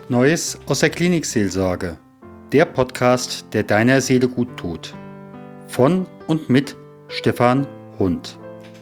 Neues aus der Klinikseelsorge. Der Podcast, der deiner Seele gut tut. Von und mit Stefan Hund.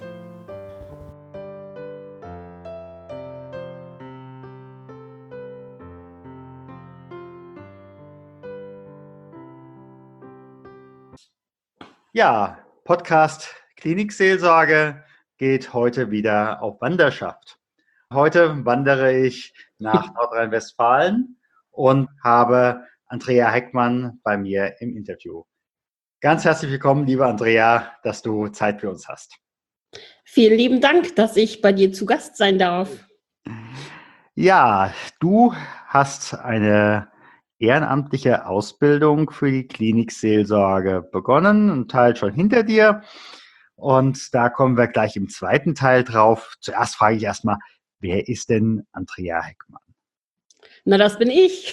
Ja, Podcast Klinikseelsorge geht heute wieder auf Wanderschaft. Heute wandere ich nach Nordrhein-Westfalen und habe Andrea Heckmann bei mir im Interview. Ganz herzlich willkommen, liebe Andrea, dass du Zeit für uns hast. Vielen lieben Dank, dass ich bei dir zu Gast sein darf. Ja, du hast eine ehrenamtliche Ausbildung für die Klinikseelsorge begonnen, ein Teil schon hinter dir. Und da kommen wir gleich im zweiten Teil drauf. Zuerst frage ich erstmal, wer ist denn Andrea Heckmann? Na, das bin ich.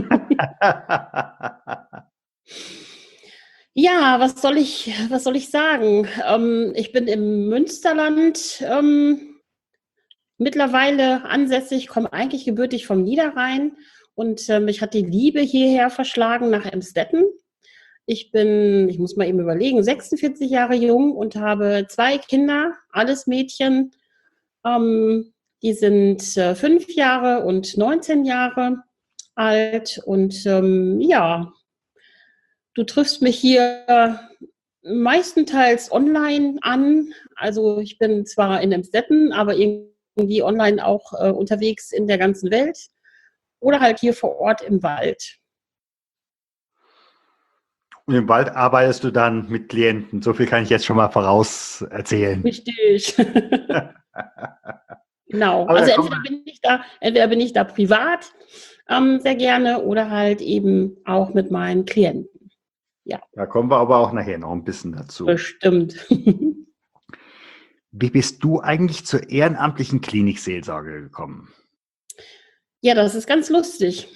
Ja, was soll ich sagen? Ich bin im Münsterland mittlerweile ansässig, komme eigentlich gebürtig vom Niederrhein und mich hat die Liebe hierher verschlagen nach Emstetten. Ich muss mal eben überlegen, 46 Jahre jung und habe 2 Kinder, alles Mädchen. Die sind 5 Jahre und 19 Jahre alt. Und ja, du triffst mich hier meistenteils online an. Also ich bin zwar in Emstetten, aber irgendwie online auch unterwegs in der ganzen Welt oder halt hier vor Ort im Wald. Und im Wald arbeitest du dann mit Klienten. So viel kann ich jetzt schon mal voraus erzählen. Richtig. Genau. Aber Also da entweder bin ich da privat sehr gerne oder halt eben auch mit meinen Klienten. Ja. Da kommen wir aber auch nachher noch ein bisschen dazu. Bestimmt. Wie bist du eigentlich zur ehrenamtlichen Klinikseelsorge gekommen? Ja, das ist ganz lustig.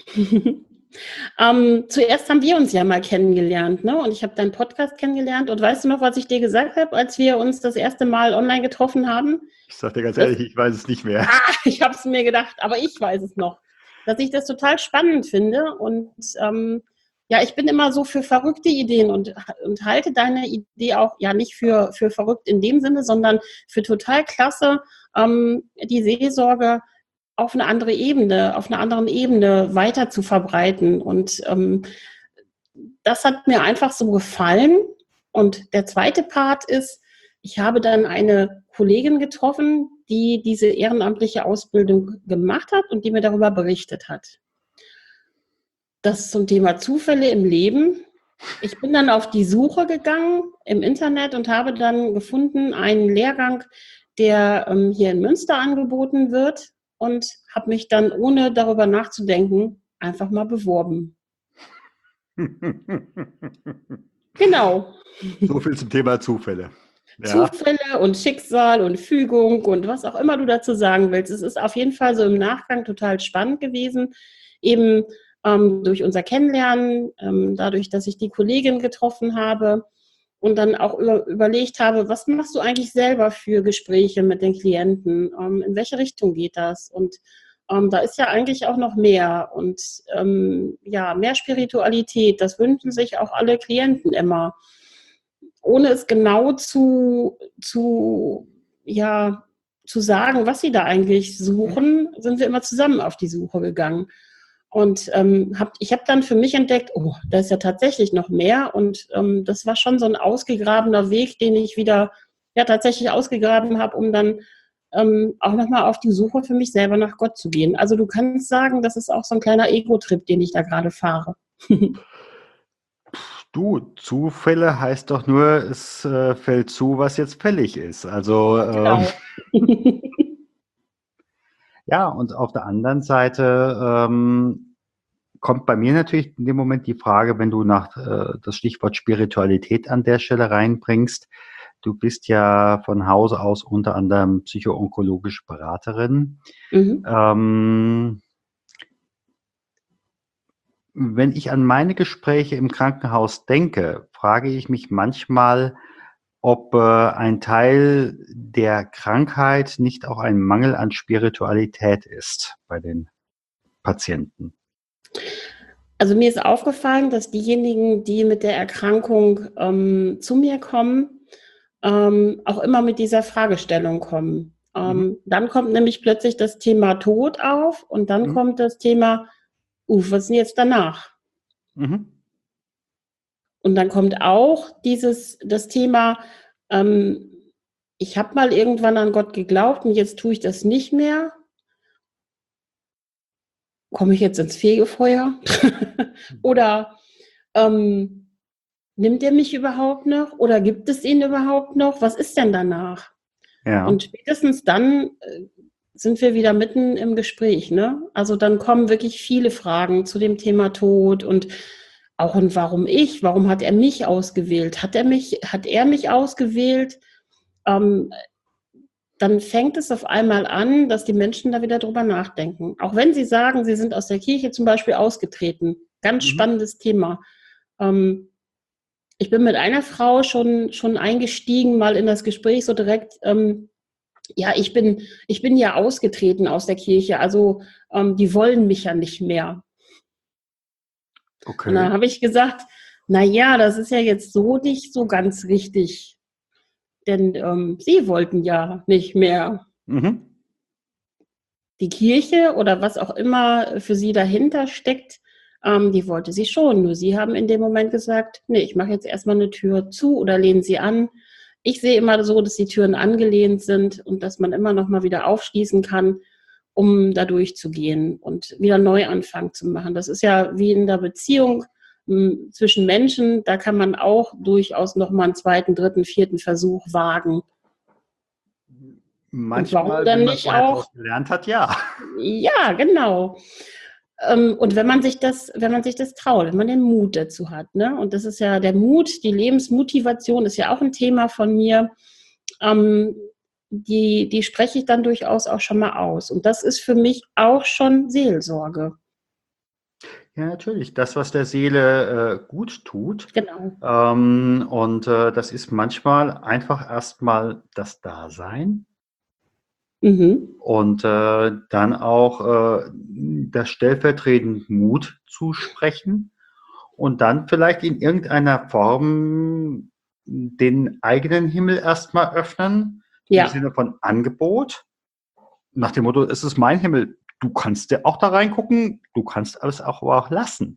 Zuerst haben wir uns ja mal kennengelernt, ne? Und ich habe deinen Podcast kennengelernt. Und weißt du noch, was ich dir gesagt habe, als wir uns das erste Mal online getroffen haben? Ich sage dir ganz ehrlich, ich weiß es nicht mehr. Ich habe es mir gedacht, aber ich weiß es noch, dass ich das total spannend finde. Und ja, ich bin immer so für verrückte Ideen und halte deine Idee auch ja nicht für verrückt in dem Sinne, sondern für total klasse, die Seelsorge auf eine andere Ebene, auf einer anderen Ebene weiter zu verbreiten. Und das hat mir einfach so gefallen. Und der zweite Part ist, ich habe dann eine Kollegin getroffen, die diese ehrenamtliche Ausbildung gemacht hat und die mir darüber berichtet hat. Das zum Thema Zufälle im Leben. Ich bin dann auf die Suche gegangen im Internet und habe dann gefunden einen Lehrgang, der hier in Münster angeboten wird und habe mich dann, ohne darüber nachzudenken, einfach mal beworben. Genau. So viel zum Thema Zufälle. Ja. Zufälle und Schicksal und Fügung und was auch immer du dazu sagen willst. Es ist auf jeden Fall so im Nachgang total spannend gewesen, eben durch unser Kennenlernen, dadurch, dass ich die Kollegin getroffen habe und dann auch überlegt habe, was machst du eigentlich selber für Gespräche mit den Klienten? In welche Richtung geht das? Und da ist ja eigentlich auch noch mehr und ja, mehr Spiritualität. Das wünschen sich auch alle Klienten immer. Ohne es genau zu sagen, was sie da eigentlich suchen, sind wir immer zusammen auf die Suche gegangen. Und ich habe dann für mich entdeckt, oh, da ist ja tatsächlich noch mehr. Und das war schon so ein ausgegrabener Weg, den ich wieder tatsächlich ausgegraben habe, um dann auch nochmal auf die Suche für mich selber nach Gott zu gehen. Also du kannst sagen, das ist auch so ein kleiner Ego-Trip, den ich da gerade fahre. Du, Zufälle heißt doch nur, es fällt zu, was jetzt fällig ist. Also Genau. ja, und auf der anderen Seite kommt bei mir natürlich in dem Moment die Frage, wenn du das Stichwort Spiritualität an der Stelle reinbringst. Du bist ja von Haus aus unter anderem psychoonkologische Beraterin. Mhm. Wenn ich an meine Gespräche im Krankenhaus denke, frage ich mich manchmal, ob ein Teil der Krankheit nicht auch ein Mangel an Spiritualität ist bei den Patienten. Also mir ist aufgefallen, dass diejenigen, die mit der Erkrankung zu mir kommen, auch immer mit dieser Fragestellung kommen. Mhm. Dann kommt nämlich plötzlich das Thema Tod auf und dann Mhm. kommt das Thema, was ist denn jetzt danach? Mhm. Und dann kommt auch das Thema, ähm, ich habe mal irgendwann an Gott geglaubt und jetzt tue ich das nicht mehr. Komme ich jetzt ins Fegefeuer? Oder ähm, nimmt er mich überhaupt noch? Oder gibt es ihn überhaupt noch? Was ist denn danach? Ja. Und spätestens dann sind wir wieder mitten im Gespräch, ne? Also dann kommen wirklich viele Fragen zu dem Thema Tod und auch und warum ich? Warum hat er mich ausgewählt? Hat er mich ausgewählt? Ähm, Dann fängt es auf einmal an, dass die Menschen da wieder drüber nachdenken. Auch wenn sie sagen, sie sind aus der Kirche zum Beispiel ausgetreten. Ganz Mhm. spannendes Thema. Ähm, Ich bin mit einer Frau schon eingestiegen, mal in das Gespräch so direkt. Ja, ich bin ja ausgetreten aus der Kirche, also die wollen mich ja nicht mehr. Und Okay. dann habe ich gesagt, na ja, das ist ja jetzt so nicht so ganz richtig, denn sie wollten ja nicht mehr. Mhm. Die Kirche oder was auch immer für sie dahinter steckt, die wollte sie schon. Nur sie haben in dem Moment gesagt, nee, ich mache jetzt erstmal eine Tür zu oder lehne sie an. Ich sehe immer so, dass die Türen angelehnt sind und dass man immer noch mal wieder aufschließen kann, um da durchzugehen und wieder Neuanfang zu machen. Das ist ja wie in der Beziehung zwischen Menschen, da kann man auch durchaus noch mal einen zweiten, dritten, vierten Versuch wagen. Und warum Manchmal, wenn dann man nicht vorher auch? draus gelernt hat, ja. Ja, genau. Und wenn man sich das traut, wenn man den Mut dazu hat, ne? Und das ist ja der Mut, die Lebensmotivation ist ja auch ein Thema von mir. Ähm, die spreche ich dann durchaus auch schon mal aus. Und das ist für mich auch schon Seelsorge. Ja, natürlich. Das, was der Seele gut tut. Genau. Das ist manchmal einfach erstmal das Dasein Mhm. und dann auch das stellvertretend Mut zusprechen und dann vielleicht in irgendeiner Form den eigenen Himmel erstmal öffnen, im Ja, Sinne von Angebot, nach dem Motto, es ist mein Himmel, du kannst ja auch da reingucken, du kannst alles auch, aber auch lassen.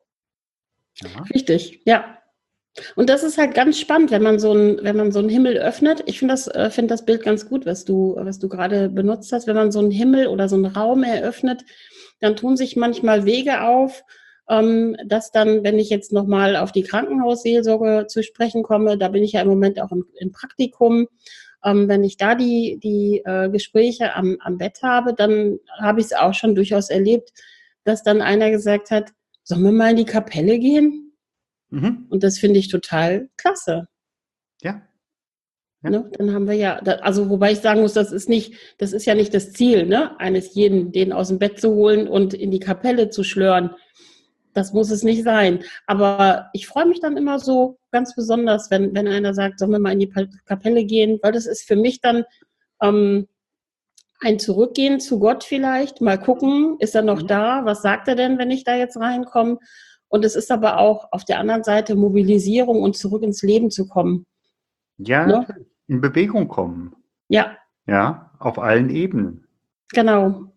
Ja. richtig. Ja. Und das ist halt ganz spannend, wenn man so einen Himmel öffnet. Ich finde das Bild ganz gut, was du gerade benutzt hast. Wenn man so einen Himmel oder so einen Raum eröffnet, dann tun sich manchmal Wege auf, dass dann, wenn ich jetzt nochmal auf die Krankenhausseelsorge zu sprechen komme, da bin ich ja im Moment auch im Praktikum. Wenn ich da die Gespräche am Bett habe, dann habe ich es auch schon durchaus erlebt, dass dann einer gesagt hat, sollen wir mal in die Kapelle gehen? Mhm. Und das finde ich total klasse. Ja. Ja. Ne? Dann haben wir ja, also wobei ich sagen muss, das ist ja nicht das Ziel, ne, eines jeden, den aus dem Bett zu holen und in die Kapelle zu schlören. Das muss es nicht sein. Aber ich freue mich dann immer so ganz besonders, wenn einer sagt, sollen wir mal in die Kapelle gehen, weil das ist für mich dann ähm, ein Zurückgehen zu Gott vielleicht, mal gucken, ist er noch Mhm. da? Was sagt er denn, wenn ich da jetzt reinkomme? Und es ist aber auch auf der anderen Seite Mobilisierung und zurück ins Leben zu kommen. Ja, Ne? natürlich. In Bewegung kommen. Ja, Ja, auf allen Ebenen. genau.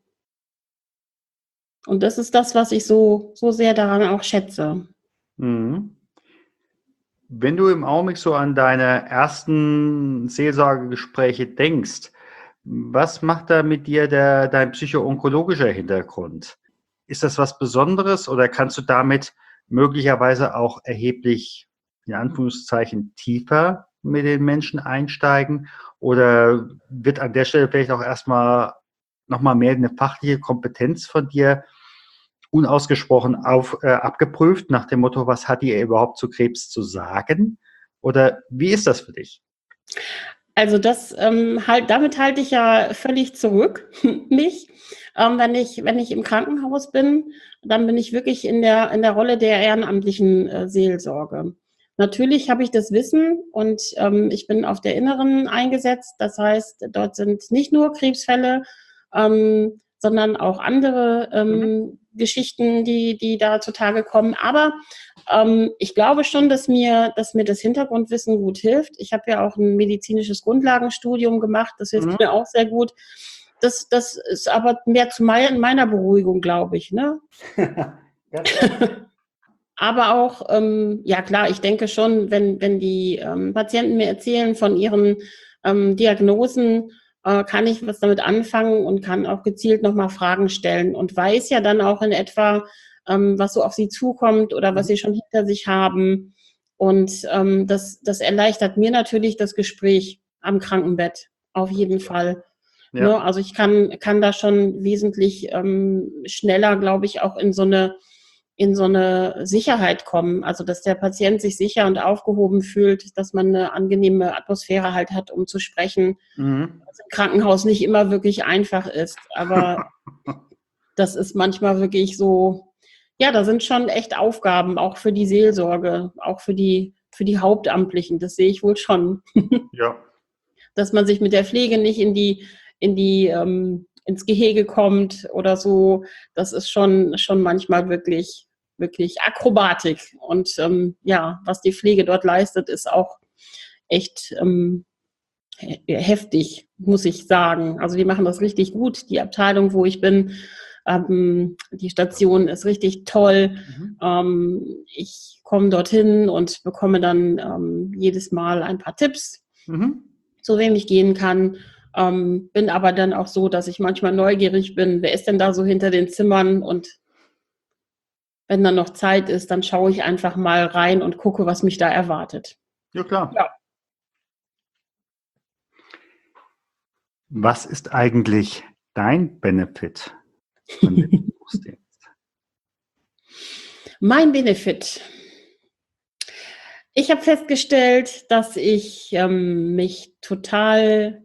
Und das ist das, was ich so sehr daran auch schätze. Mhm. Wenn du im Augenblick so an deine ersten Seelsorgegespräche denkst, was macht da mit dir dein psycho-onkologischer Hintergrund? Ist das was Besonderes oder kannst du damit möglicherweise auch erheblich, in Anführungszeichen, tiefer mit den Menschen einsteigen? Oder wird an der Stelle vielleicht auch erstmal nochmal mehr eine fachliche Kompetenz von dir unausgesprochen abgeprüft, nach dem Motto, was hat ihr überhaupt zu Krebs zu sagen? Oder wie ist das für dich? Also damit halte ich ja völlig zurück, mich. Wenn ich im Krankenhaus bin, dann bin ich wirklich in der Rolle der ehrenamtlichen Seelsorge. Natürlich habe ich das Wissen und ich bin auf der Inneren eingesetzt. Das heißt, dort sind nicht nur Krebsfälle, sondern auch andere Mhm. Geschichten, die da zutage kommen. Aber ich glaube schon, dass mir das Hintergrundwissen gut hilft. Ich habe ja auch ein medizinisches Grundlagenstudium gemacht. Das hilft mir auch sehr gut. Das ist aber mehr zu meiner Beruhigung, glaube ich. Ne? Aber auch, ja klar, ich denke schon, wenn die Patienten mir erzählen von ihren Diagnosen, kann ich was damit anfangen und kann auch gezielt nochmal Fragen stellen und weiß ja dann auch in etwa, was so auf sie zukommt oder was sie schon hinter sich haben. Und das erleichtert mir natürlich das Gespräch am Krankenbett, auf jeden Fall. Ja. Ne? Also ich kann da schon wesentlich schneller, glaube ich, auch in so eine Sicherheit kommen. Also dass der Patient sich sicher und aufgehoben fühlt, dass man eine angenehme Atmosphäre halt hat, um zu sprechen. Was im Krankenhaus nicht immer wirklich einfach ist. Aber das ist manchmal wirklich so, ja, da sind schon echt Aufgaben, auch für die Seelsorge, auch für die Hauptamtlichen. Das sehe ich wohl schon. Ja. Dass man sich mit der Pflege nicht ins Gehege kommt oder so. Das ist schon manchmal wirklich Akrobatik. Und ja, was die Pflege dort leistet, ist auch echt heftig, muss ich sagen. Also die machen das richtig gut. Die Abteilung, wo ich bin, die Station ist richtig toll. Ich komme dorthin und bekomme dann jedes Mal ein paar Tipps, zu wem ich gehen kann. Bin aber dann auch so, dass ich manchmal neugierig bin, wer ist denn da so hinter den Zimmern, und wenn dann noch Zeit ist, dann schaue ich einfach mal rein und gucke, was mich da erwartet. Ja, klar. Ja. Was ist eigentlich dein Benefit von dem Berufsdienst? Mein Benefit. Ich habe festgestellt, dass ich mich total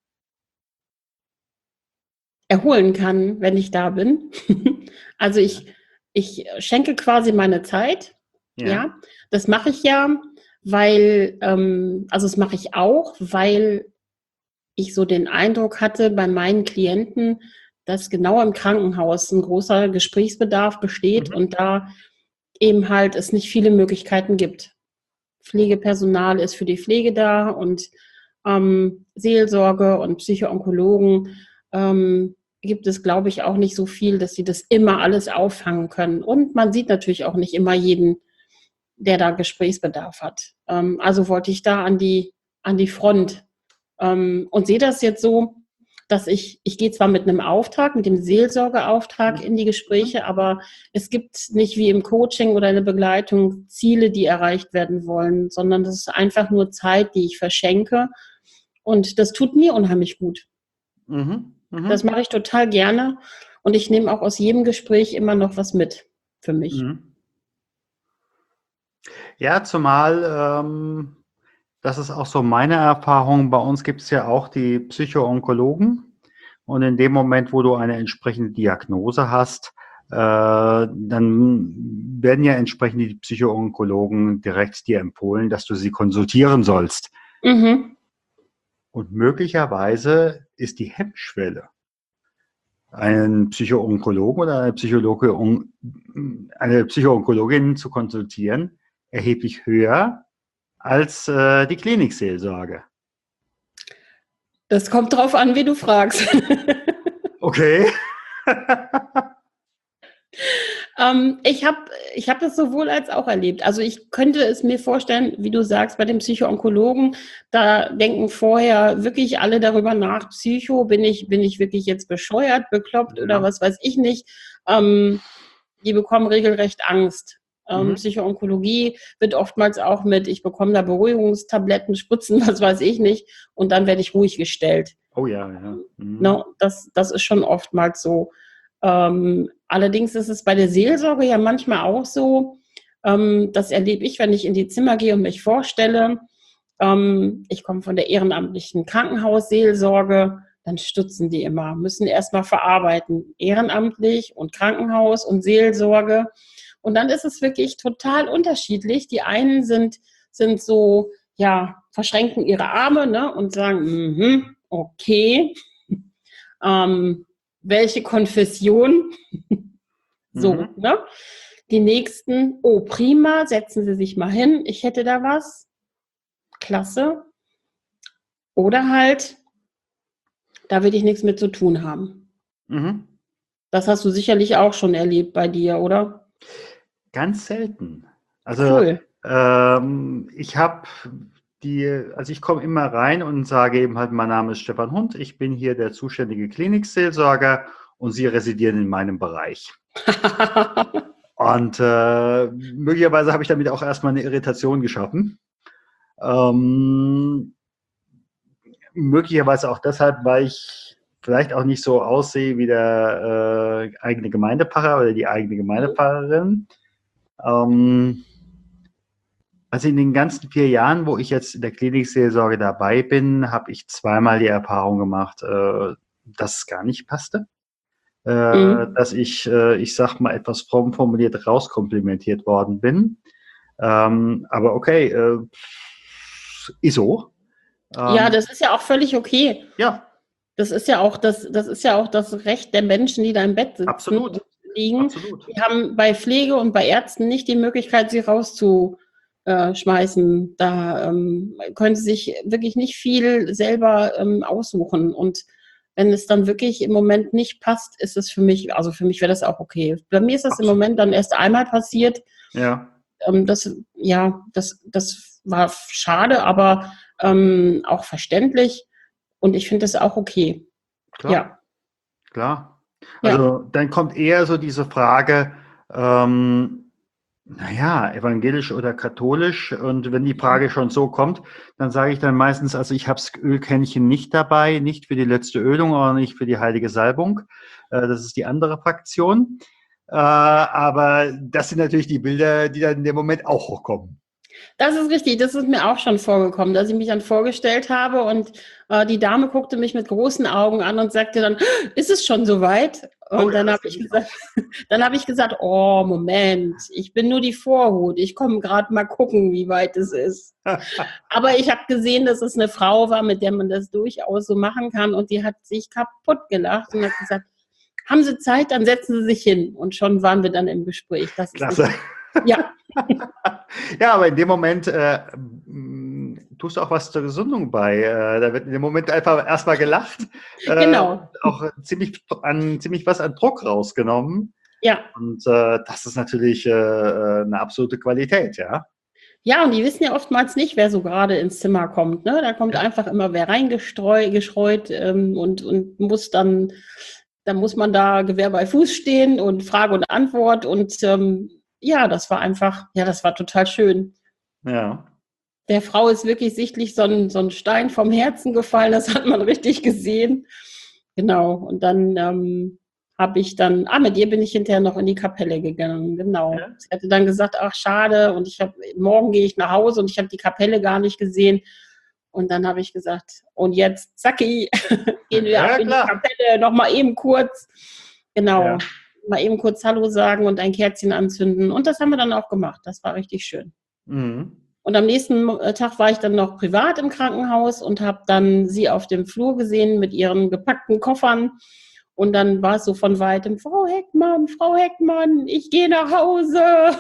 erholen kann, wenn ich da bin. Also ich schenke quasi meine Zeit. Ja, das mache ich ja, weil, also das mache ich auch, weil ich so den Eindruck hatte bei meinen Klienten, dass genau im Krankenhaus ein großer Gesprächsbedarf besteht und da eben halt es nicht viele Möglichkeiten gibt. Pflegepersonal ist für die Pflege da und Seelsorge und Psychoonkologen gibt es, glaube ich, auch nicht so viel, dass sie das immer alles auffangen können. Und man sieht natürlich auch nicht immer jeden, der da Gesprächsbedarf hat. Also wollte ich da an die Front und sehe das jetzt so, dass ich gehe zwar mit einem Auftrag, mit dem Seelsorgeauftrag in die Gespräche, aber es gibt nicht wie im Coaching oder in der Begleitung Ziele, die erreicht werden wollen, sondern das ist einfach nur Zeit, die ich verschenke, und das tut mir unheimlich gut. Das mache ich total gerne und ich nehme auch aus jedem Gespräch immer noch was mit für mich. Ja, zumal das ist auch so meine Erfahrung. Bei uns gibt es ja auch die Psychoonkologen. Und in dem Moment, wo du eine entsprechende Diagnose hast, dann werden ja entsprechend die Psychoonkologen direkt dir empfohlen, dass du sie konsultieren sollst. Und möglicherweise ist die Hemmschwelle, einen Psychoonkologen oder eine Psychoonkologin zu konsultieren, erheblich höher als die Klinikseelsorge. Das kommt drauf an, wie du fragst. Okay. Ich hab das sowohl als auch erlebt. Also ich könnte es mir vorstellen, wie du sagst, bei den Psychoonkologen, da denken vorher wirklich alle darüber nach, Psycho, bin ich wirklich jetzt bescheuert, bekloppt oder was weiß ich nicht. Die bekommen regelrecht Angst. Psychoonkologie wird oftmals auch mit, ich bekomme da Beruhigungstabletten, Spritzen, was weiß ich nicht, und dann werde ich ruhig gestellt. Oh ja. No, das ist schon oftmals so. Allerdings ist es bei der Seelsorge ja manchmal auch so, das erlebe ich, wenn ich in die Zimmer gehe und mich vorstelle. Ich komme von der ehrenamtlichen Krankenhausseelsorge, dann stutzen die immer, müssen erstmal verarbeiten, ehrenamtlich und Krankenhaus und Seelsorge. Und dann ist es wirklich total unterschiedlich. Die einen sind so, ja, verschränken ihre Arme, ne, und sagen, okay, welche Konfession So, Mhm. ne? Die nächsten, oh prima, setzen Sie sich mal hin, ich hätte da was. Klasse. Oder halt, da will ich nichts mit zu tun haben. Mhm. Das hast du sicherlich auch schon erlebt bei dir, oder? Ganz selten. Also, Cool. ich habe also ich komme immer rein und sage eben halt, mein Name ist Stefan Hund, ich bin hier der zuständige Klinikseelsorger und Sie residieren in meinem Bereich. Und möglicherweise habe ich damit auch erstmal eine Irritation geschaffen. Ähm, möglicherweise auch deshalb, weil ich vielleicht auch nicht so aussehe wie der eigene Gemeindepfarrer oder die eigene Gemeindepfarrerin. Also in den ganzen 4 Jahren, wo ich jetzt in der Klinikseelsorge dabei bin, habe ich zweimal die Erfahrung gemacht, dass es gar nicht passte. Mhm. Dass ich sag mal, etwas fromm formuliert rauskomplimentiert worden bin. Aber okay, ist so. Ja, Ähm, das ist ja auch völlig okay. ja, Das ist ja auch das Recht der Menschen, die da im Bett sitzen und absolut, liegen. absolut. Die haben bei Pflege und bei Ärzten nicht die Möglichkeit, sie rauszuschmeißen. Da können sie sich wirklich nicht viel selber aussuchen. Und wenn es dann wirklich im Moment nicht passt, ist es für mich, also für mich wäre das auch okay. Bei mir ist das im Absolut. Moment dann erst einmal passiert. Ja, Das war schade, aber auch verständlich. Und ich finde das auch okay. klar, Ja, klar. ja. Also dann kommt eher so diese Frage, ähm, naja, evangelisch oder katholisch. Und wenn die Frage schon so kommt, dann sage ich dann meistens, also ich habe das Ölkännchen nicht dabei, nicht für die letzte Ölung, auch nicht für die heilige Salbung. Das ist die andere Fraktion. Aber das sind natürlich die Bilder, die dann in dem Moment auch hochkommen. Das ist richtig. Das ist mir auch schon vorgekommen, dass ich mich dann vorgestellt habe und die Dame guckte mich mit großen Augen an und sagte dann, ist es schon soweit? Oh Und ja, dann das habe kenne ich ich auch. gesagt, dann habe ich gesagt, oh, Moment, ich bin nur die Vorhut. Ich komme gerade mal gucken, wie weit es ist. Aber ich habe gesehen, dass es eine Frau war, mit der man das durchaus so machen kann. Und die hat sich kaputt gelacht und hat gesagt, haben Sie Zeit, dann setzen Sie sich hin. Und schon waren wir dann im Gespräch. Das ist Klasse. richtig. Ja, Ja, aber in dem Moment tust du auch was zur Gesundung bei. Da wird in dem Moment einfach erstmal gelacht und genau. auch ziemlich was an Druck rausgenommen. Ja. Und das ist natürlich eine absolute Qualität, ja. Ja, und die wissen ja oftmals nicht, wer so gerade ins Zimmer kommt. Ne? Da kommt Ja, einfach immer wer geschreut und dann muss man da Gewehr bei Fuß stehen und Frage und Antwort. Und ja, das war einfach, ja, das war total schön. ja. Der Frau ist wirklich sichtlich so ein Stein vom Herzen gefallen, das hat man richtig gesehen. Genau. Und dann habe ich dann, mit ihr bin ich hinterher noch in die Kapelle gegangen. Genau. Ja. Sie hatte dann gesagt, ach schade, und morgen gehe ich nach Hause und ich habe die Kapelle gar nicht gesehen. Und dann habe ich gesagt, und jetzt, zacki, gehen wir ab Ja, in die klar. Kapelle, noch mal eben kurz, genau, Ja. mal eben kurz Hallo sagen und ein Kerzchen anzünden. Und das haben wir dann auch gemacht. Das war richtig schön. Mhm. Und am nächsten Tag war ich dann noch privat im Krankenhaus und habe dann sie auf dem Flur gesehen mit ihren gepackten Koffern. Und dann war es so von weitem, Frau Heckmann, ich gehe nach Hause.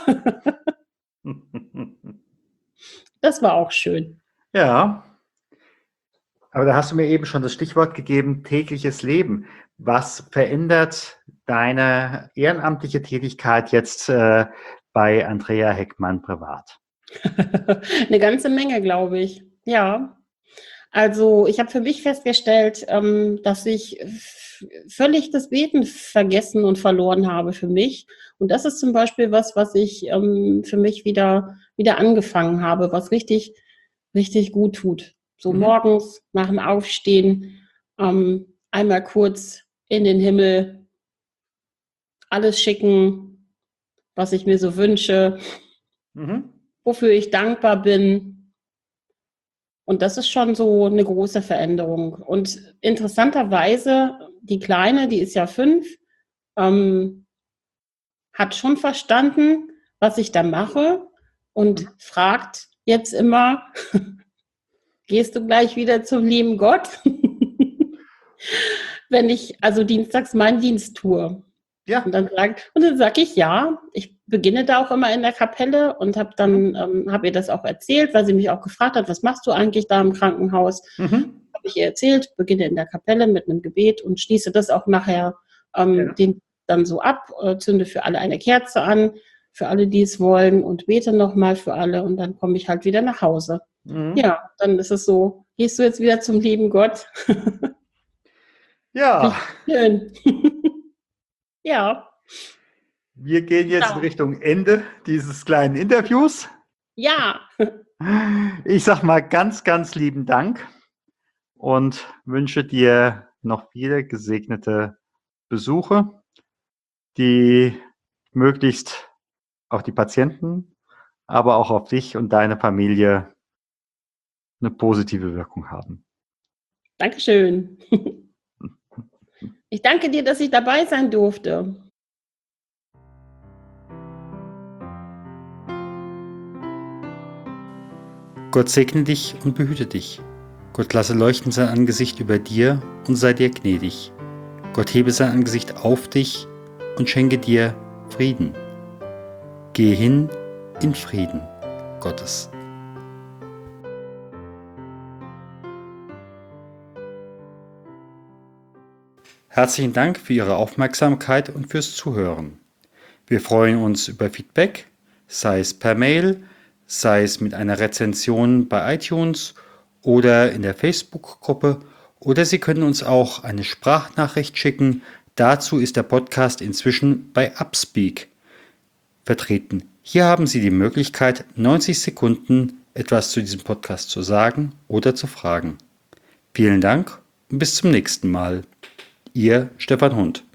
Das war auch schön. Ja, aber da hast du mir eben schon das Stichwort gegeben, tägliches Leben. Was verändert deine ehrenamtliche Tätigkeit jetzt bei Andrea Heckmann privat? Eine ganze Menge, glaube ich. Ja. Also ich habe für mich festgestellt, dass ich völlig das Beten vergessen und verloren habe für mich. Und das ist zum Beispiel was ich für mich wieder angefangen habe, was richtig, richtig gut tut. So Mhm. morgens nach dem Aufstehen, einmal kurz in den Himmel, alles schicken, was ich mir so wünsche, Mhm. wofür ich dankbar bin. Und das ist schon so eine große Veränderung. Und interessanterweise, die Kleine, die ist ja 5, ähm, hat schon verstanden, was ich da mache und Mhm. fragt jetzt immer, gehst du gleich wieder zum lieben Gott? Wenn ich also dienstags meinen Dienst tue. Ja. Und dann sage ich ja. Ich beginne da auch immer in der Kapelle und habe ihr das auch erzählt, weil sie mich auch gefragt hat, was machst du eigentlich da im Krankenhaus? Mhm. Habe ich ihr erzählt, beginne in der Kapelle mit einem Gebet und schließe das auch nachher Ja. den dann so ab, zünde für alle eine Kerze an, für alle, die es wollen und bete nochmal für alle und dann komme ich halt wieder nach Hause. Mhm. Ja, dann ist es so, gehst du jetzt wieder zum lieben Gott? Ja, Richtig schön. Ja, wir gehen jetzt in genau. Richtung Ende dieses kleinen Interviews. Ja, Ich sage mal ganz, ganz lieben Dank und wünsche dir noch viele gesegnete Besuche, die möglichst auf die Patienten, aber auch auf dich und deine Familie eine positive Wirkung haben. Dankeschön. Ich danke dir, dass ich dabei sein durfte. Gott segne dich und behüte dich. Gott lasse leuchten sein Angesicht über dir und sei dir gnädig. Gott hebe sein Angesicht auf dich und schenke dir Frieden. Gehe hin in Frieden Gottes. Herzlichen Dank für Ihre Aufmerksamkeit und fürs Zuhören. Wir freuen uns über Feedback, sei es per Mail, sei es mit einer Rezension bei iTunes oder in der Facebook-Gruppe, oder Sie können uns auch eine Sprachnachricht schicken. Dazu ist der Podcast inzwischen bei Upspeak vertreten. Hier haben Sie die Möglichkeit, 90 Sekunden etwas zu diesem Podcast zu sagen oder zu fragen. Vielen Dank und bis zum nächsten Mal. Ihr Stefan Hund.